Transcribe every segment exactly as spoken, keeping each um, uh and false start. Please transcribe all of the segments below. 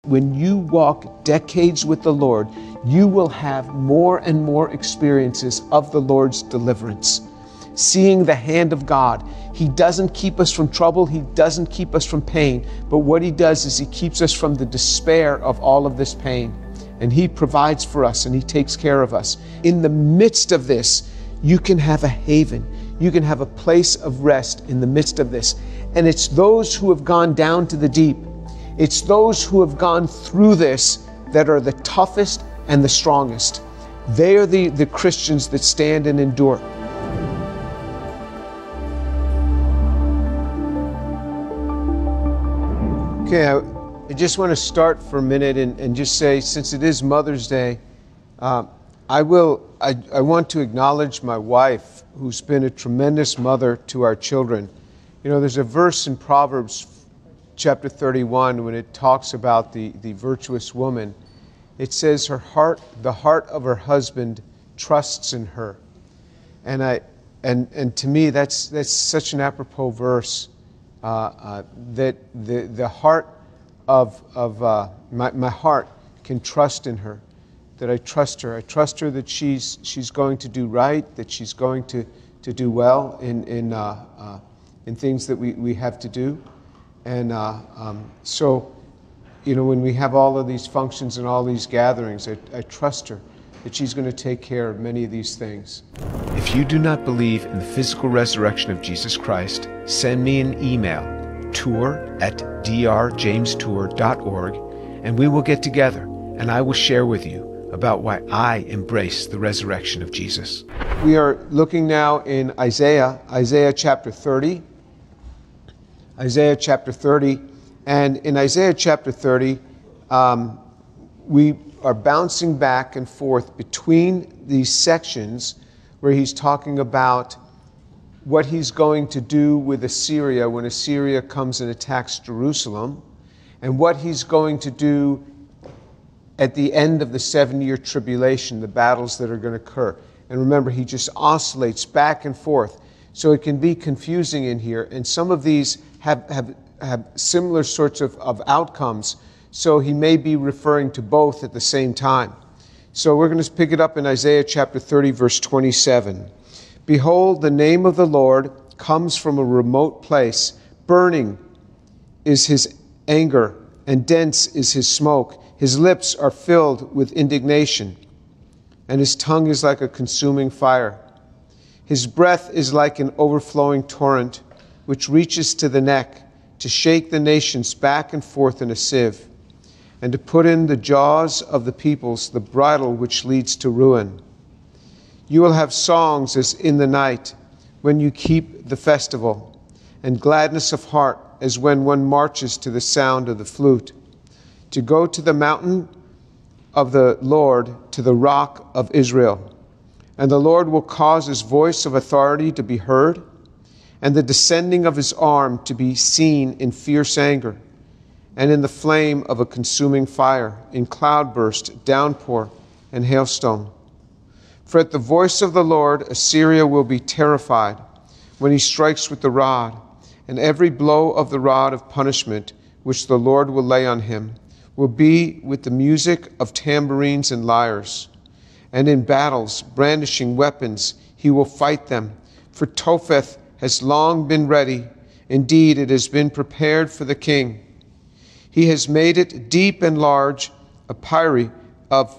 When you walk decades with the Lord, you will have more and more experiences of the Lord's deliverance. Seeing the hand of God. He doesn't keep us from trouble. He doesn't keep us from pain. But what He does is He keeps us from the despair of all of this pain. And He provides for us and He takes care of us. In the midst of this, you can have a haven. You can have a place of rest in the midst of this. And it's those who have gone down to the deep. It's those who have gone through this that are the toughest and the strongest. They are the, the Christians that stand and endure. Okay, I, I just want to start for a minute and, and just say, since it is Mother's Day, uh, I will. I, I want to acknowledge my wife, who's been a tremendous mother to our children. You know, there's a verse in Proverbs chapter thirty-one, when it talks about the, the virtuous woman, it says her heart, the heart of her husband trusts in her. And I, and and to me, that's that's such an apropos verse. Uh, uh, that the the heart of of uh, my my heart can trust in her. That I trust her. I trust her that she's she's going to do right. That she's going to to do well in in uh, uh, in things that we, we have to do. And uh, um, so, you know, when we have all of these functions and all these gatherings, I, I trust her that she's going to take care of many of these things. If you do not believe in the physical resurrection of Jesus Christ, send me an email, tour at d r james tour dot org, and we will get together, and I will share with you about why I embrace the resurrection of Jesus. We are looking now in Isaiah, Isaiah chapter thirty. Isaiah chapter thirty, and in Isaiah chapter thirty, um, we are bouncing back and forth between these sections where he's talking about what he's going to do with Assyria when Assyria comes and attacks Jerusalem, and what he's going to do at the end of the seven-year tribulation, the battles that are going to occur. And remember, he just oscillates back and forth. So it can be confusing in here, and some of these have, have, have similar sorts of, of outcomes, so he may be referring to both at the same time. So we're going to pick it up in Isaiah chapter thirty, verse twenty-seven. Behold, the name of the Lord comes from a remote place. Burning is his anger, and dense is his smoke. His lips are filled with indignation, and his tongue is like a consuming fire. His breath is like an overflowing torrent, which reaches to the neck, to shake the nations back and forth in a sieve, and to put in the jaws of the peoples the bridle which leads to ruin. You will have songs as in the night, when you keep the festival, and gladness of heart as when one marches to the sound of the flute, to go to the mountain of the Lord, to the rock of Israel. And the Lord will cause his voice of authority to be heard, and the descending of his arm to be seen in fierce anger, and in the flame of a consuming fire, in cloudburst, downpour, and hailstone. For at the voice of the Lord Assyria will be terrified when he strikes with the rod, and every blow of the rod of punishment which the Lord will lay on him will be with the music of tambourines and lyres. And in battles, brandishing weapons, he will fight them. For Topheth has long been ready. Indeed, it has been prepared for the king. He has made it deep and large, a pyre of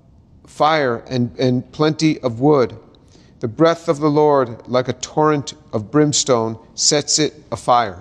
fire and, and plenty of wood. The breath of the Lord, like a torrent of brimstone, sets it afire.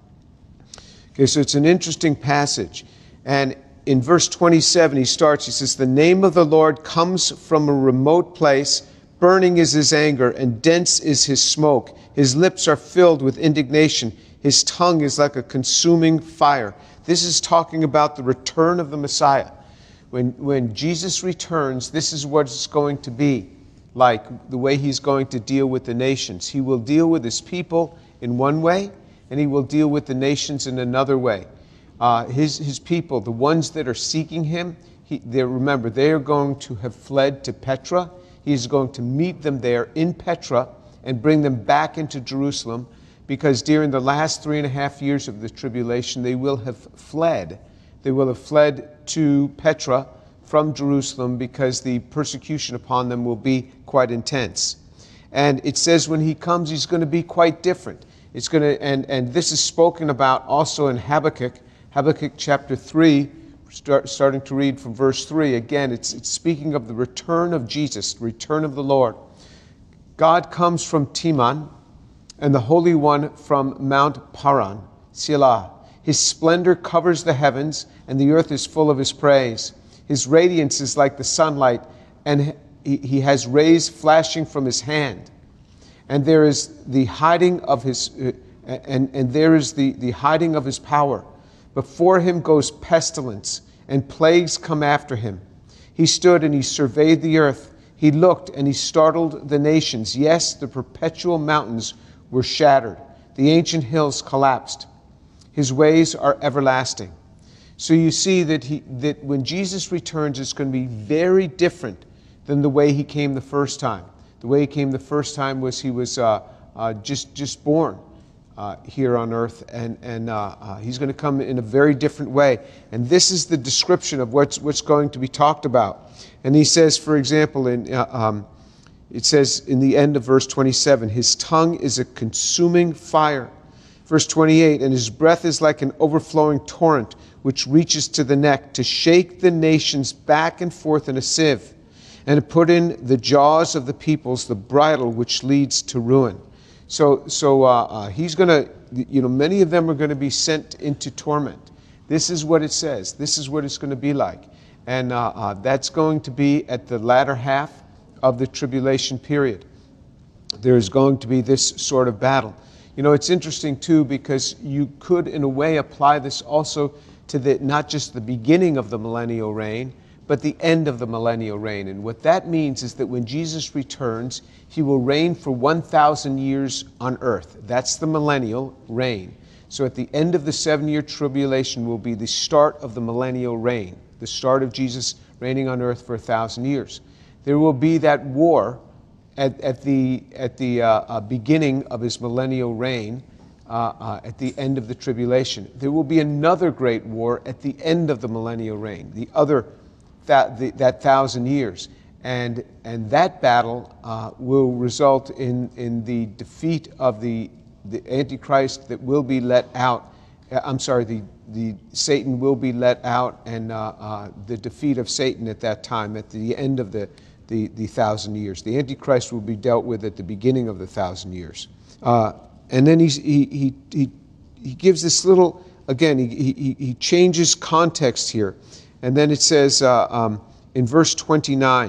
Okay, so it's an interesting passage. And in verse twenty-seven, he starts, he says, the name of the Lord comes from a remote place. Burning is his anger, and dense is his smoke. His lips are filled with indignation. His tongue is like a consuming fire. This is talking about the return of the Messiah. When, when Jesus returns, this is what it's going to be like, the way he's going to deal with the nations. He will deal with his people in one way, and he will deal with the nations in another way. Uh, his, his people, the ones that are seeking him, he, they, remember, they are going to have fled to Petra. He's going to meet them there in Petra and bring them back into Jerusalem, because during the last three and a half years of the tribulation, they will have fled. They will have fled to Petra from Jerusalem because the persecution upon them will be quite intense. And it says when he comes, he's going to be quite different. It's going to, and, and this is spoken about also in Habakkuk, Habakkuk chapter three, start, starting to read from verse three. Again, it's, it's speaking of the return of Jesus, the return of the Lord. God comes from Teman, and the Holy One from Mount Paran, Selah. His splendor covers the heavens, and the earth is full of his praise. His radiance is like the sunlight, and he, he has rays flashing from his hand. And there is the hiding of his, uh, and, and there is the, the hiding of his power. Before him goes pestilence, and plagues come after him. He stood and he surveyed the earth. He looked and he startled the nations. Yes, the perpetual mountains were shattered. The ancient hills collapsed. His ways are everlasting. So you see that he that when Jesus returns, it's going to be very different than the way he came the first time. The way he came the first time was he was uh, uh, just just born uh, here on earth, and and uh, uh, he's going to come in a very different way. And this is the description of what's what's going to be talked about. And he says, for example, in uh, um, it says in the end of verse twenty-seven, his tongue is a consuming fire. Verse twenty-eight, and his breath is like an overflowing torrent, which reaches to the neck, to shake the nations back and forth in a sieve, and to put in the jaws of the peoples the bridle which leads to ruin. So, so uh, uh, he's going to, you know, many of them are going to be sent into torment. This is what it says. This is what it's going to be like. And uh, uh, that's going to be at the latter half of the tribulation period. There's going to be this sort of battle. You know, it's interesting too, because you could in a way apply this also to the not just the beginning of the millennial reign, but the end of the millennial reign. And what that means is that when Jesus returns, he will reign for one thousand years on earth. That's the millennial reign. So at the end of the seven-year tribulation will be the start of the millennial reign, the start of Jesus reigning on earth for a thousand years. There will be that war at, at the, at the uh, uh, beginning of his millennial reign, uh, uh, at the end of the tribulation. There will be another great war at the end of the millennial reign, the other that, the, that thousand years. And, and that battle uh, will result in, in the defeat of the, the Antichrist that will be let out. I'm sorry, the, the Satan will be let out, and uh, uh, the defeat of Satan at that time, at the end of the, the, the thousand years. The Antichrist will be dealt with at the beginning of the thousand years. Uh, and then he's, he, he, he, he gives this little, again, he, he, he changes context here. And then it says uh, um, in verse twenty-nine,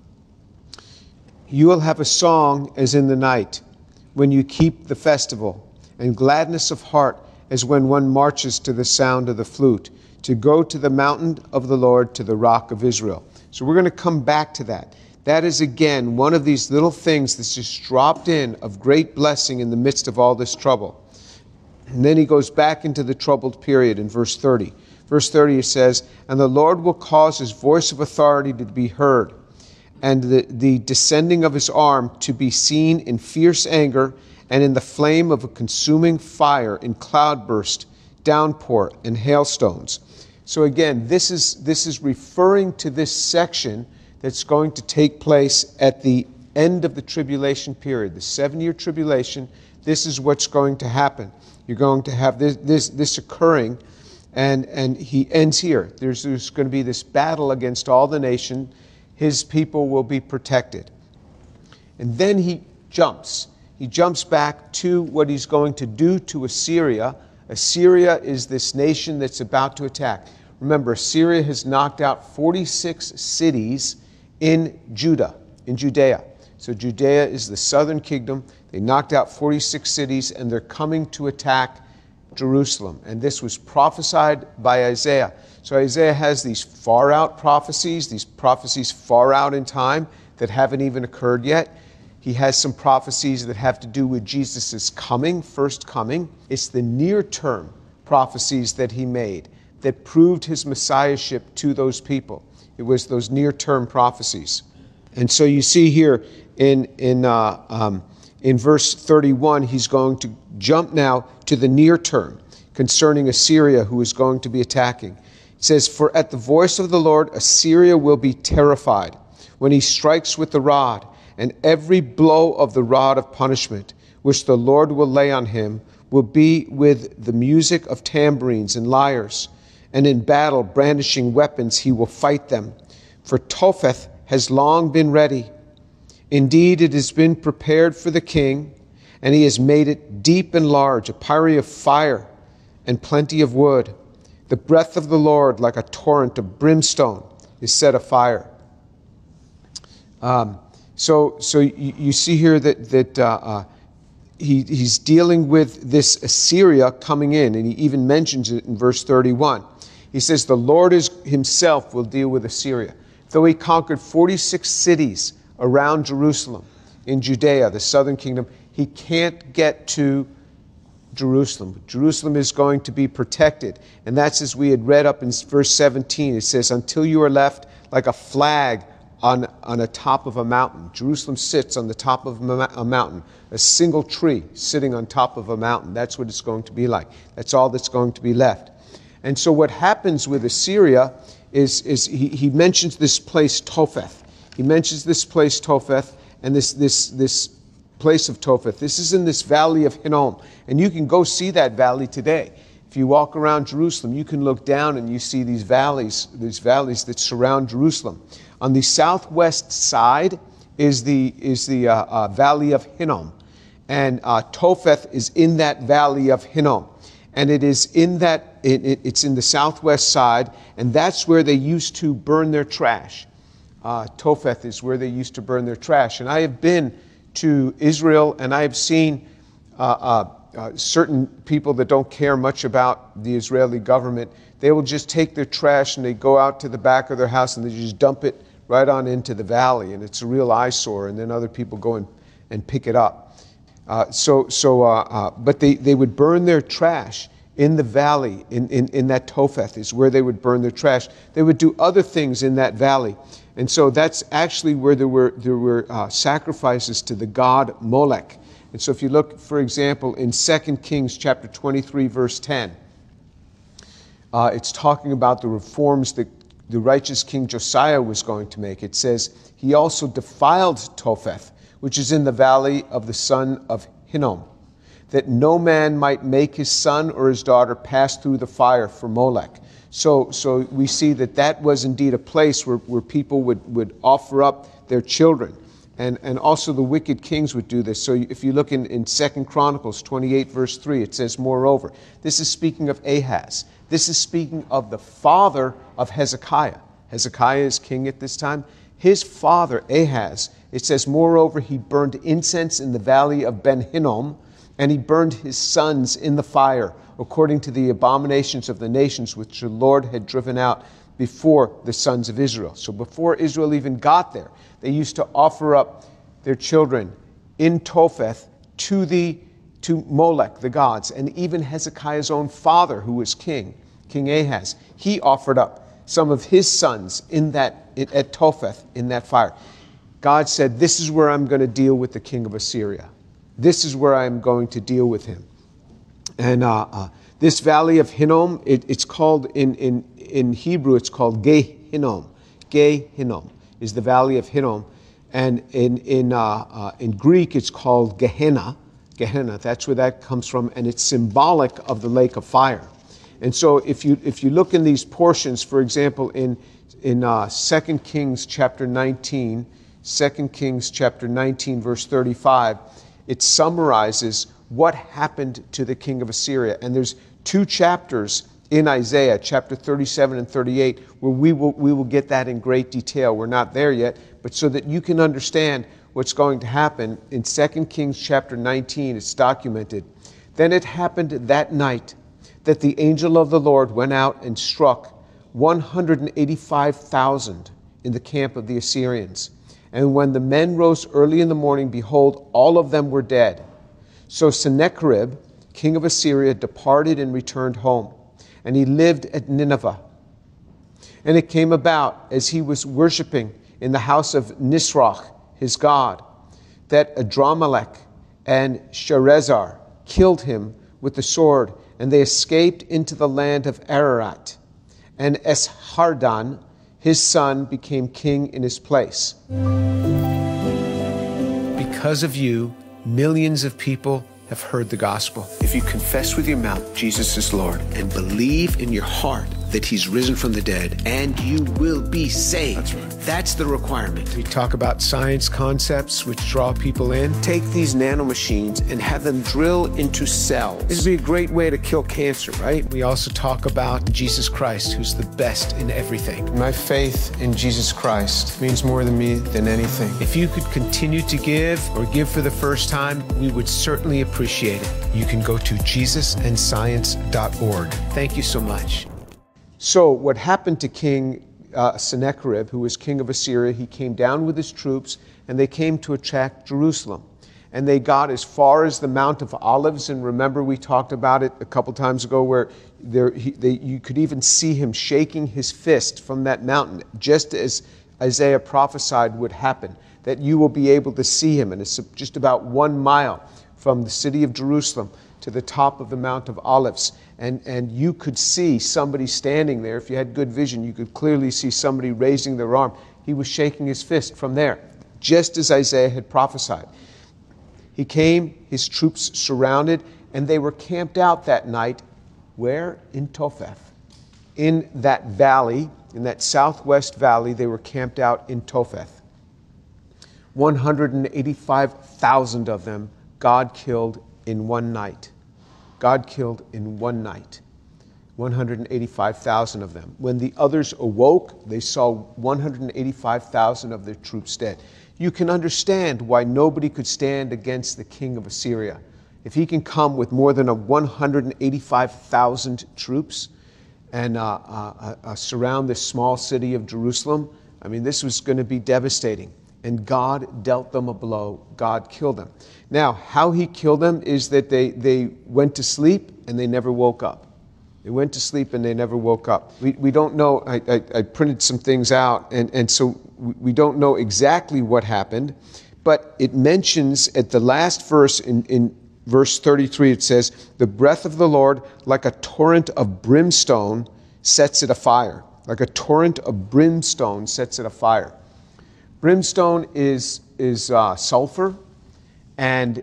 you will have a song as in the night when you keep the festival, and gladness of heart as when one marches to the sound of the flute, to go to the mountain of the Lord, to the rock of Israel. So we're going to come back to that. That is, again, one of these little things that's just dropped in of great blessing in the midst of all this trouble. And then he goes back into the troubled period in verse thirty. Verse thirty, it says, and the Lord will cause his voice of authority to be heard, and the, the descending of his arm to be seen in fierce anger, and in the flame of a consuming fire, in cloudburst, downpour, and hailstones. So again, this is, this is referring to this section that's going to take place at the end of the tribulation period, the seven-year tribulation. This is what's going to happen. You're going to have this, this, this occurring, and, and he ends here. There's, there's going to be this battle against all the nation. His people will be protected. And then he jumps. He jumps back to what he's going to do to Assyria. Assyria is this nation that's about to attack. Remember, Assyria has knocked out forty-six cities in Judah, in Judea. So Judea is the southern kingdom. They knocked out forty-six cities, and they're coming to attack Jerusalem. And this was prophesied by Isaiah. So Isaiah has these far out prophecies, these prophecies far out in time that haven't even occurred yet. He has some prophecies that have to do with Jesus' coming, first coming. It's the near-term prophecies that he made that proved his messiahship to those people. It was those near-term prophecies. And so you see here in, in, uh, um, in verse thirty-one, he's going to jump now to the near term concerning Assyria, who is going to be attacking. It says, "For at the voice of the Lord Assyria will be terrified when he strikes with the rod, and every blow of the rod of punishment which the Lord will lay on him will be with the music of tambourines and lyres, and in battle brandishing weapons he will fight them. For Topheth has long been ready. Indeed, it has been prepared for the king, and he has made it deep and large, a pyre of fire and plenty of wood. The breath of the Lord, like a torrent of brimstone, is set afire." Um, so, so you, you see here that that uh, uh, he, he's dealing with this Assyria coming in, and he even mentions it in verse thirty-one. He says, "The Lord is himself will deal with Assyria. Though he conquered forty-six cities around Jerusalem in Judea, the southern kingdom, he can't get to Jerusalem. Jerusalem is going to be protected." And that's as we had read up in verse seventeen. It says, "Until you are left like a flag on, on a top of a mountain." Jerusalem sits on the top of a mountain, a single tree sitting on top of a mountain. That's what it's going to be like. That's all that's going to be left. And so what happens with Assyria is, is he, he mentions this place Topheth. He mentions this place Topheth and this, this, this place of Topheth. This is in this valley of Hinnom. And you can go see that valley today. If you walk around Jerusalem, you can look down and you see these valleys, these valleys that surround Jerusalem. On the southwest side is the, is the uh, uh, valley of Hinnom. And uh, Topheth is in that valley of Hinnom. And it is in that, it, it, it's in the southwest side, and that's where they used to burn their trash. Uh, Topheth is where they used to burn their trash. And I have been to Israel, and I have seen uh, uh, uh, certain people that don't care much about the Israeli government. They will just take their trash and they go out to the back of their house and they just dump it right on into the valley, and it's a real eyesore, and then other people go and, and pick it up. Uh, so, so, uh, uh, but they, they would burn their trash in the valley, in, in, in that Topheth is where they would burn their trash. They would do other things in that valley. And so that's actually where there were, there were uh, sacrifices to the god Molech. And so if you look, for example, in Second Kings chapter twenty-three, verse ten, uh, it's talking about the reforms that the righteous King Josiah was going to make. It says, "He also defiled Topheth, which is in the valley of the son of Hinnom, that no man might make his son or his daughter pass through the fire for Molech." So, so we see that that was indeed a place where, where people would, would offer up their children. And, and also the wicked kings would do this. So if you look in, in Second Chronicles twenty-eight, verse three, it says, "Moreover," this is speaking of Ahaz. This is speaking of the father of Hezekiah. Hezekiah is king at this time. His father, Ahaz, it says, "Moreover, he burned incense in the valley of Ben Hinnom, and he burned his sons in the fire, according to the abominations of the nations which the Lord had driven out before the sons of Israel." So before Israel even got there, they used to offer up their children in Topheth to the to Molech, the gods. And even Hezekiah's own father, who was king, King Ahaz, he offered up some of his sons in that at Topheth in that fire. God said, "This is where I'm going to deal with the king of Assyria. This is where I'm going to deal with him." And uh, uh, this valley of Hinnom, it, it's called, in, in, in Hebrew, it's called Gehinnom. Gehinnom is the valley of Hinnom. And in, in, uh, uh, in Greek, it's called Gehenna. Gehenna, that's where that comes from. And it's symbolic of the lake of fire. And so if you, if you look in these portions, for example, in, in uh, Second Kings chapter nineteen, Second Kings chapter nineteen, verse thirty-five, it summarizes what happened to the king of Assyria. And there's two chapters in Isaiah, chapter thirty-seven and thirty-eight, where we will, we will get that in great detail. We're not there yet, but so that you can understand what's going to happen, in Second Kings chapter nineteen, it's documented. "Then it happened that night that the angel of the Lord went out and struck one hundred eighty-five thousand in the camp of the Assyrians. And when the men rose early in the morning, behold, all of them were dead. So Sennacherib, king of Assyria, departed and returned home, and he lived at Nineveh. And it came about, as he was worshiping in the house of Nisroch, his god, that Adramelech and Sharezer killed him with the sword, and they escaped into the land of Ararat. And Esarhaddon, his son, became king in his place. Because of you, millions of people have heard the gospel. If you confess with your mouth Jesus is Lord and believe in your heart that he's risen from the dead, and you will be saved. That's right. That's the requirement. We talk about science concepts which draw people in. Take these nanomachines and have them drill into cells. This would be a great way to kill cancer, right? We also talk about Jesus Christ, who's the best in everything. My faith in Jesus Christ means more to me than anything. If you could continue to give or give for the first time, we would certainly appreciate it. You can go to jesus and science dot org. Thank you so much. So what happened to King uh, Sennacherib, who was king of Assyria, he came down with his troops, and they came to attack Jerusalem. And they got as far as the Mount of Olives, and remember we talked about it a couple times ago, where there, he, they, you could even see him shaking his fist from that mountain, just as Isaiah prophesied would happen, that you will be able to see him. And it's just about one mile from the city of Jerusalem to the top of the Mount of Olives. And, and you could see somebody standing there. If you had good vision, you could clearly see somebody raising their arm. He was shaking his fist from there, just as Isaiah had prophesied. He came, his troops surrounded, and they were camped out that night. Where? In Topheth. In that valley, in that southwest valley, they were camped out in Topheth. one hundred eighty-five thousand of them God killed in one night. God killed in one night, one hundred eighty-five thousand of them. When the others awoke, they saw one hundred eighty-five thousand of their troops dead. You can understand why nobody could stand against the king of Assyria. If he can come with more than a one hundred eighty-five thousand troops and uh, uh, uh, surround this small city of Jerusalem, I mean, this was going to be devastating. And God dealt them a blow. God killed them. Now, how he killed them is that they, they went to sleep and they never woke up. They went to sleep and they never woke up. We, we don't know. I, I, I printed some things out, and, and so we don't know exactly what happened, but it mentions at the last verse, in, in verse thirty-three, it says, "The breath of the Lord, like a torrent of brimstone, sets it afire." Like a torrent of brimstone sets it afire. Brimstone is, is uh, sulfur, and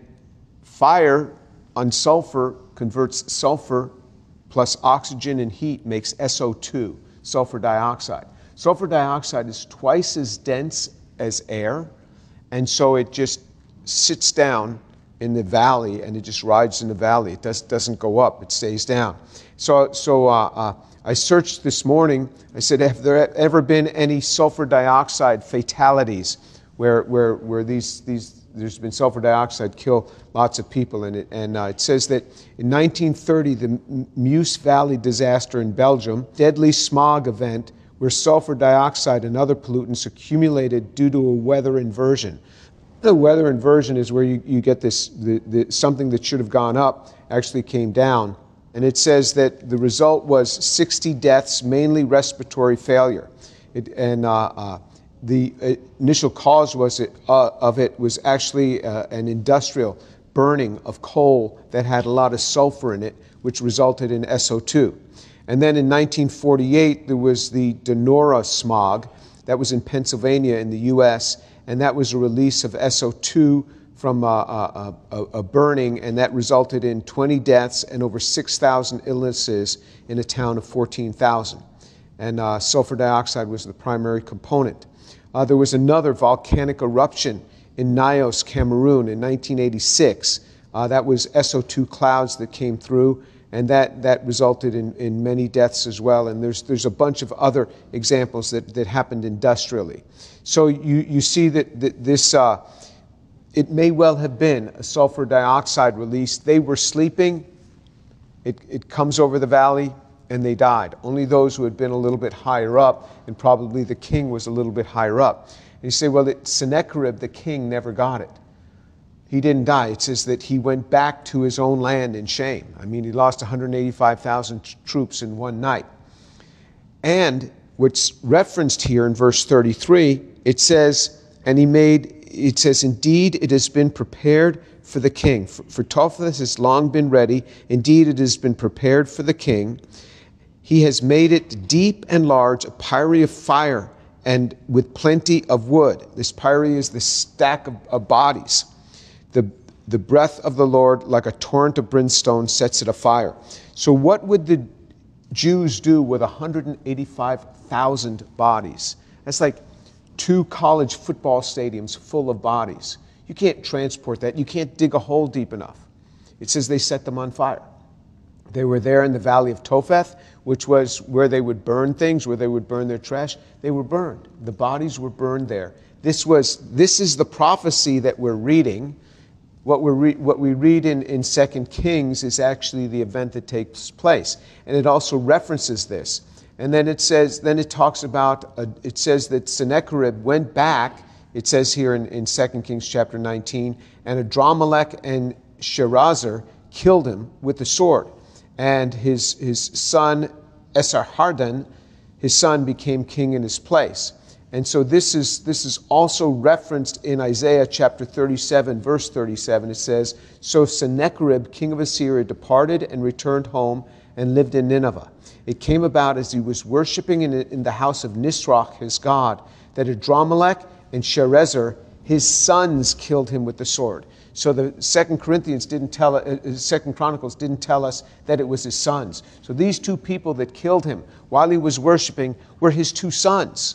fire on sulfur converts sulfur plus oxygen and heat makes S O two, sulfur dioxide. Sulfur dioxide is twice as dense as air, and so it just sits down in the valley, and it just rides in the valley. It does, doesn't go up, it stays down. So, so uh, uh, I searched this morning. I said, have there ever been any sulfur dioxide fatalities where where where these these there's been sulfur dioxide kill lots of people in it? And uh, it says that in nineteen thirty, the Meuse Valley disaster in Belgium, deadly smog event where sulfur dioxide and other pollutants accumulated due to a weather inversion. The weather inversion is where you, you get this the, the, something that should have gone up actually came down. And it says that the result was sixty deaths, mainly respiratory failure. It, and uh, uh, the initial cause was it, uh, of it was actually uh, an industrial burning of coal that had a lot of sulfur in it, which resulted in S O two. And then in nineteen forty-eight, there was the Donora smog. That was in Pennsylvania in the U S, and that was a release of S O two from a, a, a, a burning, and that resulted in twenty deaths and over six thousand illnesses in a town of fourteen thousand. And uh, sulfur dioxide was the primary component. Uh, there was another volcanic eruption in Nios, Cameroon in nineteen eighty-six. Uh, that was S O two clouds that came through, and that, that resulted in, in many deaths as well. And there's, there's a bunch of other examples that, that happened industrially. So you, you see that, that this... Uh, It may well have been a sulfur dioxide release. They were sleeping, it, it comes over the valley, and they died. Only those who had been a little bit higher up, and probably the king was a little bit higher up. And you say, well, it, Sennacherib, the king, never got it. He didn't die. It says that he went back to his own land in shame. I mean, he lost one hundred eighty-five thousand t- troops in one night. And what's referenced here in verse thirty-three, it says, and he made... It says, indeed, it has been prepared for the king. For, for Topheth has long been ready. Indeed, it has been prepared for the king. He has made it deep and large, a pyre of fire, and with plenty of wood. This pyre is the stack of, of bodies. The, the breath of the Lord, like a torrent of brimstone, sets it afire. So what would the Jews do with one hundred eighty-five thousand bodies? That's like two college football stadiums full of bodies. You can't transport that. You can't dig a hole deep enough. It says they set them on fire. They were there in the valley of Topheth, which was where they would burn things, where they would burn their trash. They were burned. The bodies were burned there. This was this is the prophecy that we're reading. What, we're re- what we read in, in Second Kings is actually the event that takes place. And it also references this. And then it says, then it talks about, uh, it says that Sennacherib went back, it says here in, in Second Kings chapter nineteen, and Adramelech and Sharezer killed him with the sword. And his, his son, Esarhaddon, his son, became king in his place. And so this is, this is also referenced in Isaiah chapter thirty-seven, verse thirty-seven. It says, "So Sennacherib, king of Assyria, departed and returned home and lived in Nineveh. It came about as he was worshiping in, in the house of Nisroch, his god, that Adramelech and Sharezer, his sons, killed him with the sword." So the Second Corinthians didn't tell, uh, Second Chronicles didn't tell us that it was his sons. So these two people that killed him while he was worshiping were his two sons.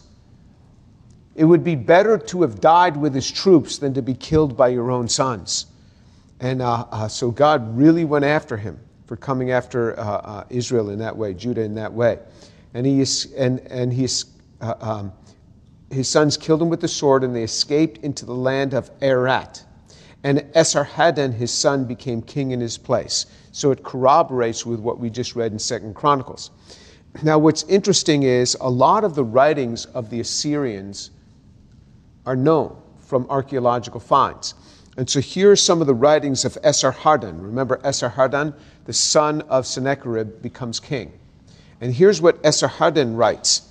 It would be better to have died with his troops than to be killed by your own sons. And uh, uh, so God really went after him for coming after uh, uh, Israel in that way, Judah in that way. And he is, and and he is, uh, um, his sons killed him with the sword, and they escaped into the land of Erat. And Esarhaddon, his son, became king in his place. So it corroborates with what we just read in Second Chronicles. Now, what's interesting is a lot of the writings of the Assyrians are known from archaeological finds. And so here are some of the writings of Esarhaddon. Remember, Esarhaddon, the son of Sennacherib, becomes king. And here's what Esarhaddon writes.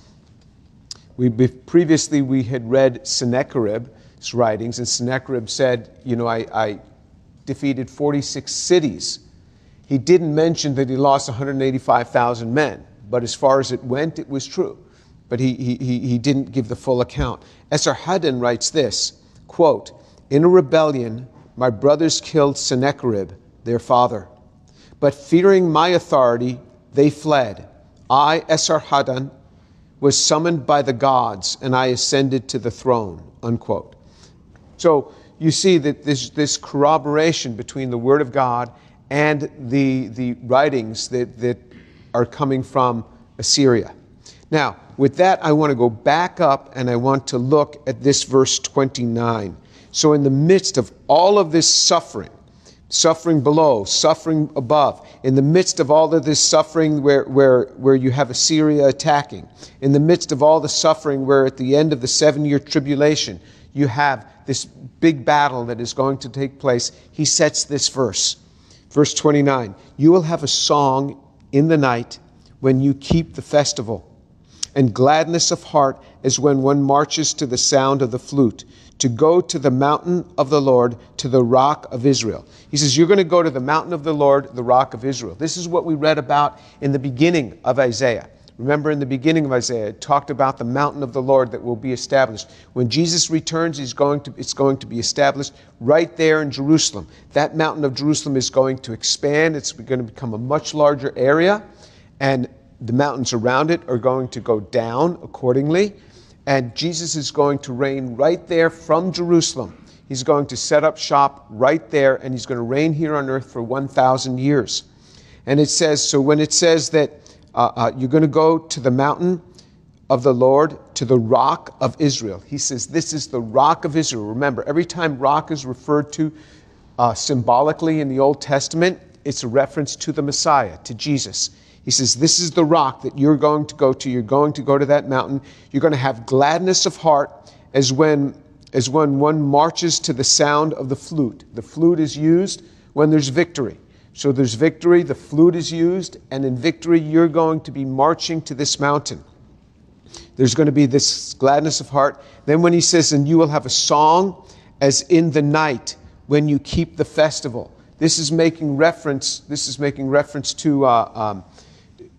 We previously we had read Sennacherib's writings, and Sennacherib said, you know, I, I defeated forty-six cities. He didn't mention that he lost one hundred eighty-five thousand men, but as far as it went, it was true. But he, he, he didn't give the full account. Esarhaddon writes this, quote, "In a rebellion, my brothers killed Sennacherib, their father. But fearing my authority, they fled. I, Esarhaddon, was summoned by the gods, and I ascended to the throne," unquote. So you see that this, this corroboration between the Word of God and the, the writings that, that are coming from Assyria. Now, with that, I want to go back up and I want to look at this verse twenty-nine. So in the midst of all of this suffering, suffering below, suffering above, in the midst of all of this suffering where, where, where you have Assyria attacking, in the midst of all the suffering where at the end of the seven-year tribulation, you have this big battle that is going to take place, he sets this verse. Verse twenty-nine, "You will have a song in the night when you keep the festival, and gladness of heart as when one marches to the sound of the flute, to go to the mountain of the Lord, to the rock of Israel." He says, you're going to go to the mountain of the Lord, the rock of Israel. This is what we read about in the beginning of Isaiah. Remember, in the beginning of Isaiah, it talked about the mountain of the Lord that will be established. When Jesus returns, he's going to, it's going to be established right there in Jerusalem. That mountain of Jerusalem is going to expand. It's going to become a much larger area, and the mountains around it are going to go down accordingly. And Jesus is going to reign right there from Jerusalem. He's going to set up shop right there, and he's going to reign here on earth for one thousand years. And it says, so when it says that uh, uh, you're going to go to the mountain of the Lord, to the rock of Israel, he says, this is the rock of Israel. Remember, every time rock is referred to uh, symbolically in the Old Testament, it's a reference to the Messiah, to Jesus. He says, this is the rock that you're going to go to. You're going to go to that mountain. You're going to have gladness of heart as when, as when one marches to the sound of the flute. The flute is used when there's victory. So there's victory, the flute is used, and in victory you're going to be marching to this mountain. There's going to be this gladness of heart. Then when he says, and you will have a song as in the night when you keep the festival. This is making reference, this is making reference to... Uh, um,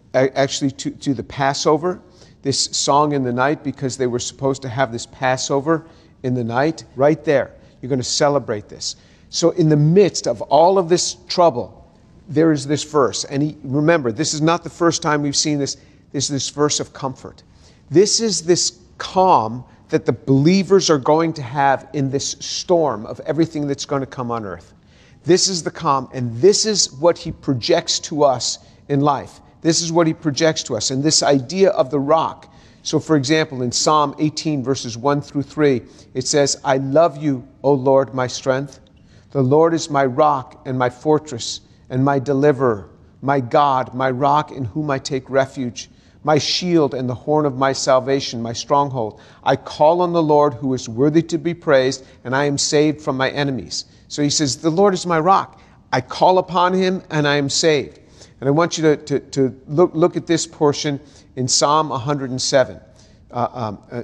actually to, to the Passover, this song in the night, because they were supposed to have this Passover in the night. Right there, you're going to celebrate this. So in the midst of all of this trouble, there is this verse. And he, remember, this is not the first time we've seen this. This is this verse of comfort. This is this calm that the believers are going to have in this storm of everything that's going to come on earth. This is the calm, and this is what he projects to us in life. This is what he projects to us, and this idea of the rock. So, for example, in Psalm eighteen, verses one through three, it says, I love you, O Lord, my strength. The Lord is my rock and my fortress and my deliverer, my God, my rock in whom I take refuge, my shield and the horn of my salvation, my stronghold. I call on the Lord who is worthy to be praised, and I am saved from my enemies. So he says, the Lord is my rock. I call upon him and I am saved. And I want you to, to, to look, look at this portion in Psalm one hundred seven. Uh, um, uh,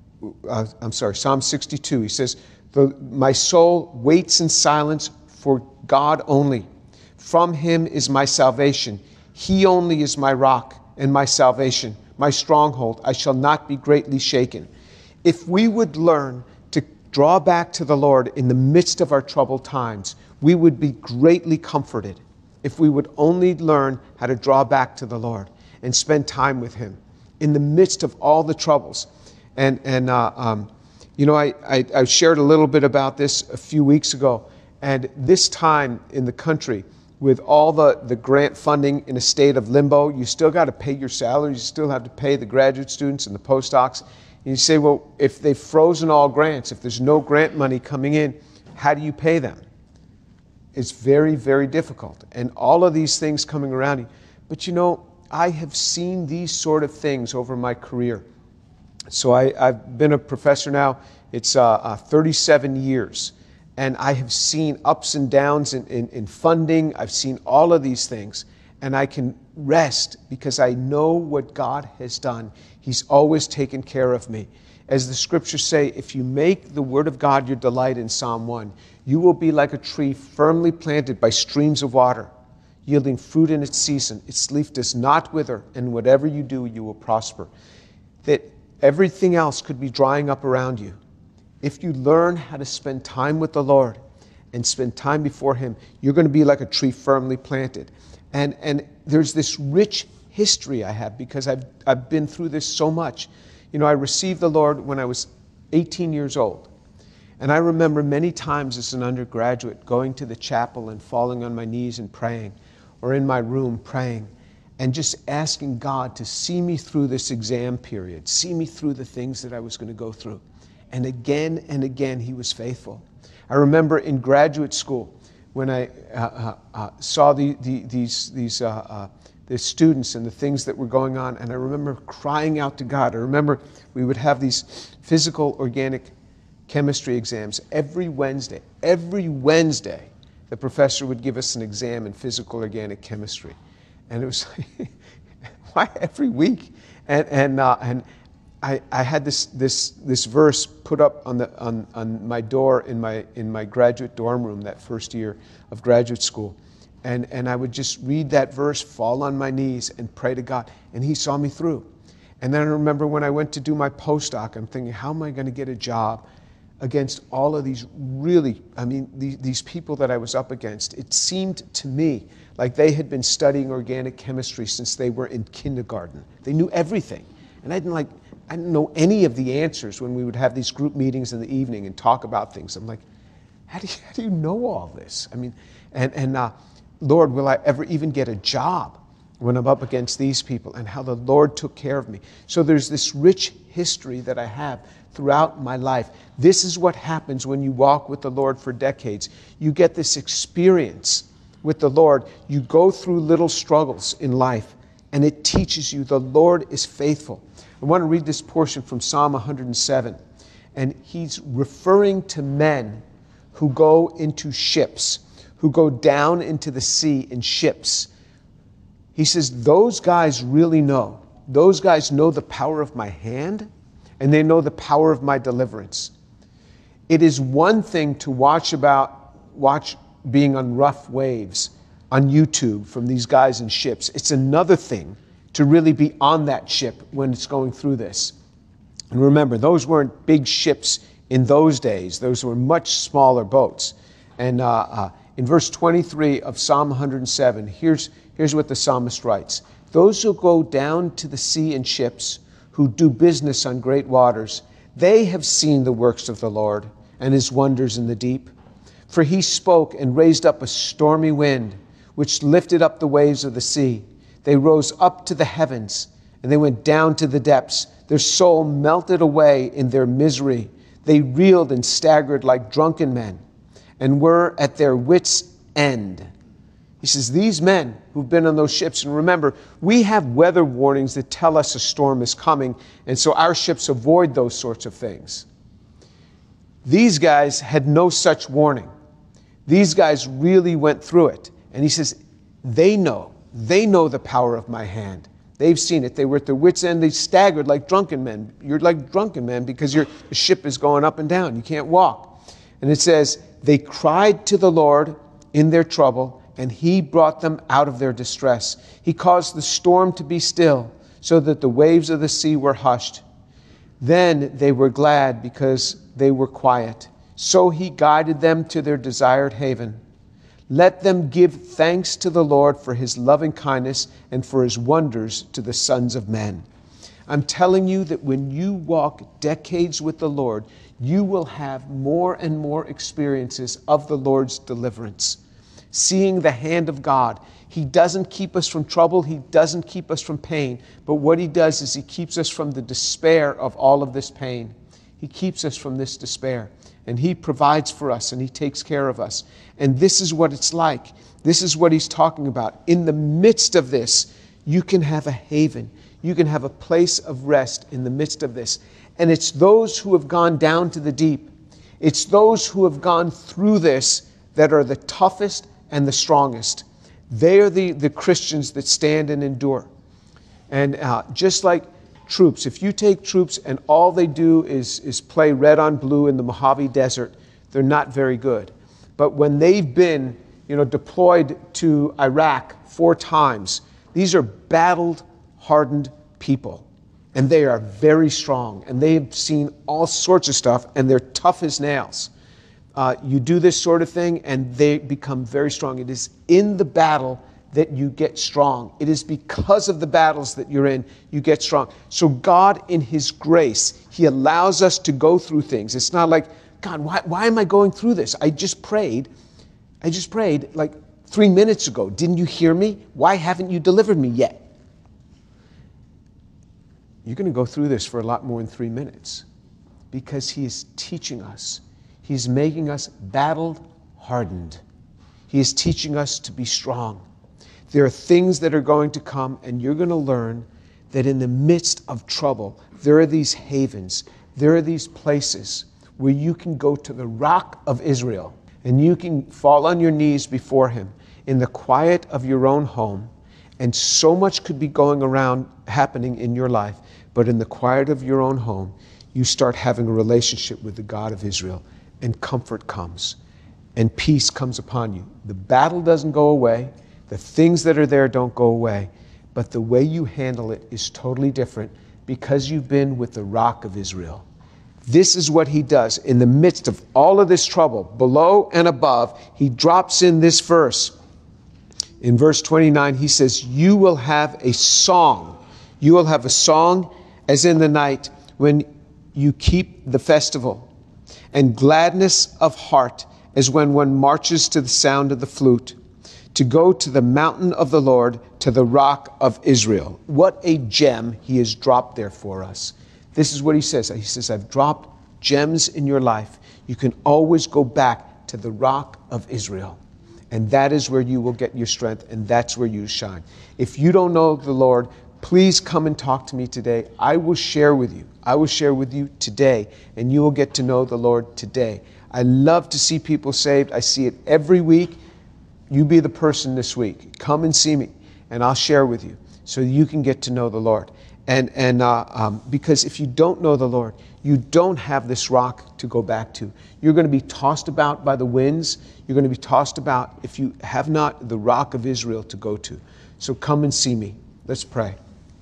uh, I'm sorry, Psalm sixty-two. He says, the, my soul waits in silence for God only. From him is my salvation. He only is my rock and my salvation, my stronghold. I shall not be greatly shaken. If we would learn to draw back to the Lord in the midst of our troubled times, we would be greatly comforted. If we would only learn how to draw back to the Lord and spend time with him in the midst of all the troubles. And, and uh, um, you know, I, I, I shared a little bit about this a few weeks ago. And this time in the country, with all the, the grant funding in a state of limbo, you still got to pay your salaries, you still have to pay the graduate students and the postdocs. And you say, well, if they've frozen all grants, if there's no grant money coming in, how do you pay them? It's very, very difficult. And all of these things coming around you. But you know, I have seen these sort of things over my career. So I, I've been a professor now, it's uh, uh, thirty-seven years. And I have seen ups and downs in, in, in funding. I've seen all of these things. And I can rest because I know what God has done. He's always taken care of me. As the scriptures say, if you make the word of God your delight in Psalm one, you will be like a tree firmly planted by streams of water, yielding fruit in its season. Its leaf does not wither, and whatever you do, you will prosper. That everything else could be drying up around you. If you learn how to spend time with the Lord and spend time before him, you're going to be like a tree firmly planted. And, and there's this rich history I have because I've, I've been through this so much. You know, I received the Lord when I was eighteen years old. And I remember many times as an undergraduate going to the chapel and falling on my knees and praying, or in my room praying, and just asking God to see me through this exam period, see me through the things that I was going to go through. And again and again, he was faithful. I remember in graduate school when I uh, uh, uh, saw the, the, these, these uh, uh, the students and the things that were going on, and I remember crying out to God. I remember we would have these physical organic chemistry exams every Wednesday. Every Wednesday, the professor would give us an exam in physical organic chemistry. And it was like, why every week? And, and, uh, and I, I had this, this, this verse put up on, the, on, on my door in my, in my graduate dorm room that first year of graduate school. And, and I would just read that verse, fall on my knees, and pray to God. And he saw me through. And then I remember when I went to do my postdoc, I'm thinking, how am I going to get a job against all of these really, I mean, these, these people that I was up against? It seemed to me like they had been studying organic chemistry since they were in kindergarten. They knew everything. And I didn't like, I didn't know any of the answers when we would have these group meetings in the evening and talk about things. I'm like, how do you, how do you know all this? I mean, and, and uh, Lord, will I ever even get a job when I'm up against these people? And how the Lord took care of me. So there's this rich history that I have throughout my life. This is what happens when you walk with the Lord for decades. You get this experience with the Lord. You go through little struggles in life, and it teaches you the Lord is faithful. I want to read this portion from Psalm one hundred seven. And he's referring to men who go into ships, who go down into the sea in ships. He says, those guys really know. Those guys know the power of my hand, and they know the power of my deliverance. It is one thing to watch about, watch being on rough waves on YouTube from these guys in ships. It's another thing to really be on that ship when it's going through this. And remember, those weren't big ships in those days. Those were much smaller boats. And uh, uh, in verse twenty-three of Psalm one hundred seven, here's, here's what the psalmist writes. Those who go down to the sea in ships, who do business on great waters, they have seen the works of the Lord and his wonders in the deep. For he spoke and raised up a stormy wind, which lifted up the waves of the sea. They rose up to the heavens, and they went down to the depths. Their soul melted away in their misery. They reeled and staggered like drunken men, and were at their wits' end. He says, these men who've been on those ships, and remember, we have weather warnings that tell us a storm is coming, and so our ships avoid those sorts of things. These guys had no such warning. These guys really went through it. And he says, they know, they know the power of my hand. They've seen it. They were at their wits' end. They staggered like drunken men. You're like drunken men because your the ship is going up and down. You can't walk. And it says, they cried to the Lord in their trouble, and he brought them out of their distress. He caused the storm to be still, so that the waves of the sea were hushed. Then they were glad because they were quiet. So he guided them to their desired haven. Let them give thanks to the Lord for his loving kindness and for his wonders to the sons of men. I'm telling you that when you walk decades with the Lord, you will have more and more experiences of the Lord's deliverance. Seeing the hand of God. He doesn't keep us from trouble. He doesn't keep us from pain. But what he does is he keeps us from the despair of all of this pain. He keeps us from this despair. And he provides for us and he takes care of us. And this is what it's like. This is what he's talking about. In the midst of this, you can have a haven. You can have a place of rest in the midst of this. And it's those who have gone down to the deep. It's those who have gone through this that are the toughest and the strongest. They are the, the Christians that stand and endure. And uh, just like troops, if you take troops and all they do is, is play red on blue in the Mojave Desert, they're not very good. But when they've been, you know, deployed to Iraq four times, these are battled, hardened people. And they are very strong. And they've seen all sorts of stuff, and they're tough as nails. Uh, you do this sort of thing, and they become very strong. It is in the battle that you get strong. It is because of the battles that you're in, you get strong. So God, in his grace, he allows us to go through things. It's not like, God, why, why am I going through this? I just prayed. I just prayed like three minutes ago. Didn't you hear me? Why haven't you delivered me yet? You're going to go through this for a lot more than three minutes because he is teaching us. He's making us battle hardened. He is teaching us to be strong. There are things that are going to come, and you're going to learn that in the midst of trouble, there are these havens, there are these places where you can go to the rock of Israel, and you can fall on your knees before him in the quiet of your own home, and so much could be going around happening in your life, but in the quiet of your own home, you start having a relationship with the God of Israel, and comfort comes, and peace comes upon you. The battle doesn't go away. The things that are there don't go away. But the way you handle it is totally different because you've been with the rock of Israel. This is what he does. In the midst of all of this trouble, below and above, he drops in this verse. In verse twenty-nine, he says, you will have a song. You will have a song as in the night when you keep the festival, and gladness of heart as when one marches to the sound of the flute, to go to the mountain of the Lord, to the rock of Israel. What a gem he has dropped there for us. This is what he says. He says, I've dropped gems in your life. You can always go back to the rock of Israel. And that is where you will get your strength, and that's where you shine. If you don't know the Lord, please come and talk to me today. I will share with you. I will share with you today, and you will get to know the Lord today. I love to see people saved. I see it every week. You be the person this week. Come and see me, and I'll share with you so you can get to know the Lord. And and uh, um, because if you don't know the Lord, you don't have this rock to go back to. You're going to be tossed about by the winds. You're going to be tossed about if you have not the rock of Israel to go to. So come and see me. Let's pray.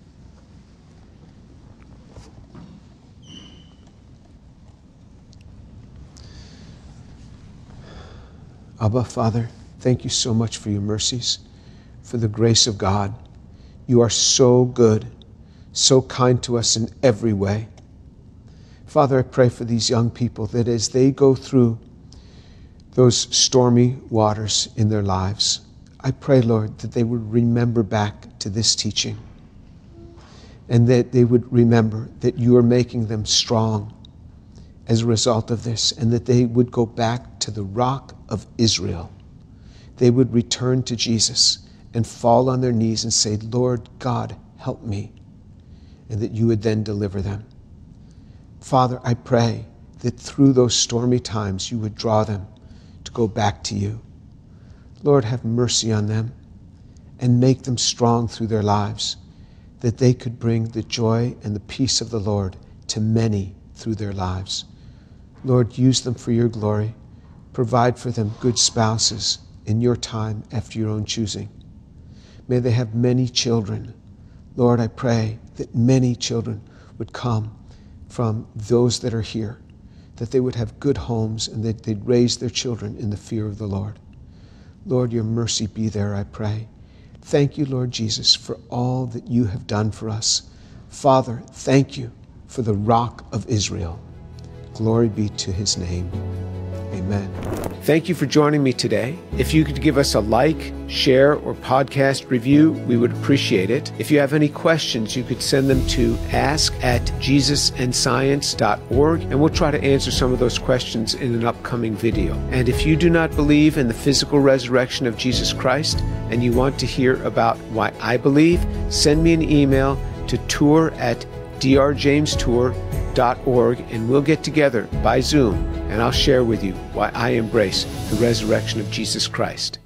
Abba, Father, thank you so much for your mercies, for the grace of God. You are so good, so kind to us in every way. Father, I pray for these young people that as they go through those stormy waters in their lives, I pray, Lord, that they would remember back to this teaching and that they would remember that you are making them strong as a result of this, and that they would go back to the rock of Israel. They would return to Jesus and fall on their knees and say, Lord God, help me, and that you would then deliver them. Father, I pray that through those stormy times you would draw them to go back to you. Lord, have mercy on them and make them strong through their lives, that they could bring the joy and the peace of the Lord to many through their lives. Lord, use them for your glory. Provide for them good spouses in your time after your own choosing. May they have many children. Lord, I pray that many children would come from those that are here, that they would have good homes and that they'd raise their children in the fear of the Lord. Lord, your mercy be there, I pray. Thank you, Lord Jesus, for all that you have done for us. Father, thank you for the rock of Israel. Glory be to his name. Amen. Thank you for joining me today. If you could give us a like, share, or podcast review, we would appreciate it. If you have any questions, you could send them to ask at jesus and science dot org, and we'll try to answer some of those questions in an upcoming video. And if you do not believe in the physical resurrection of Jesus Christ, and you want to hear about why I believe, send me an email to tour at d r james tour dot org, and we'll get together by Zoom, and I'll share with you why I embrace the resurrection of Jesus Christ.